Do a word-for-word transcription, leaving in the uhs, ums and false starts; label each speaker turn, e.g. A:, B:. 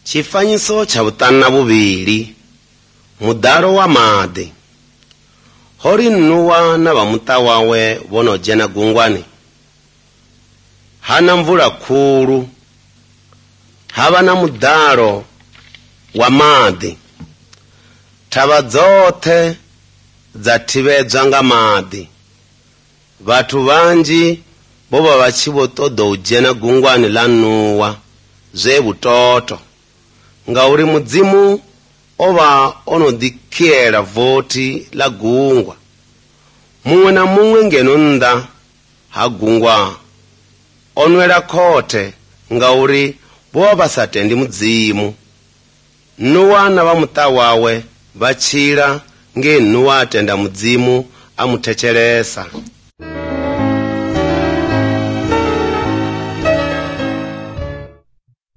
A: Chifanyiso cha butanu na bubiri mudaro wa madi. Hori Nuwa na bamuta wawe bonojena gungwani. Hana mvula kuru. Haba na mudaro wa madi. Taba zote zatibezwa nga madi. Batu banji boba bachibotodo ujena gungwani la Nuwa ze butoto. Nga uri mudzimu oba ono dikiera voti la gungwa. Mungwe na mungwe ngenunda ha gungwa. Onwera kote nga uri boba satendi mudzimu. Nuwa na bamuta wawe bachira nge Nuwa atenda mudzimu amutecheresa.